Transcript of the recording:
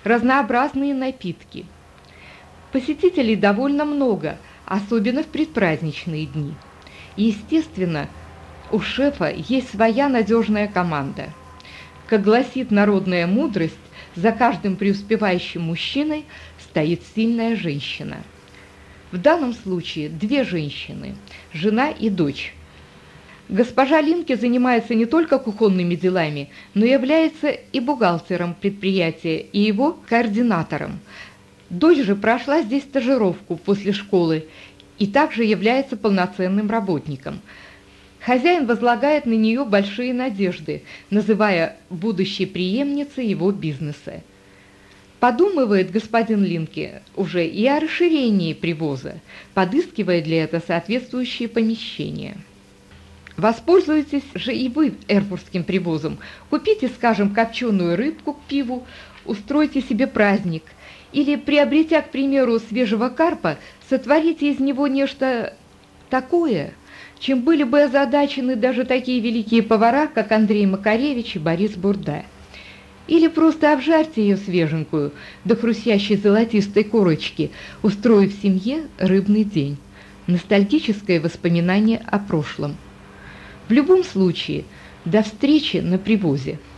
разнообразные напитки. Посетителей довольно много, особенно в предпраздничные дни. Естественно, у шефа есть своя надежная команда. Как гласит народная мудрость, за каждым преуспевающим мужчиной стоит сильная женщина. В данном случае две женщины – жена и дочь. Госпожа Линке занимается не только кухонными делами, но является и бухгалтером предприятия, и его координатором. Дочь же прошла здесь стажировку после школы и также является полноценным работником. Хозяин возлагает на нее большие надежды, называя будущей преемницей его бизнеса. Подумывает господин Линке уже и о расширении привоза, подыскивая для этого соответствующие помещения. Воспользуйтесь же и вы эрфуртским привозом. Купите, скажем, копченую рыбку к пиву, устройте себе праздник. Или, приобретя, к примеру, свежего карпа, сотворите из него нечто такое, чем были бы озадачены даже такие великие повара, как Андрей Макаревич и Борис Бурда. Или просто обжарьте ее свеженькую, до хрустящей золотистой корочки, устроив в семье рыбный день. Ностальгическое воспоминание о прошлом. В любом случае, до встречи на привозе.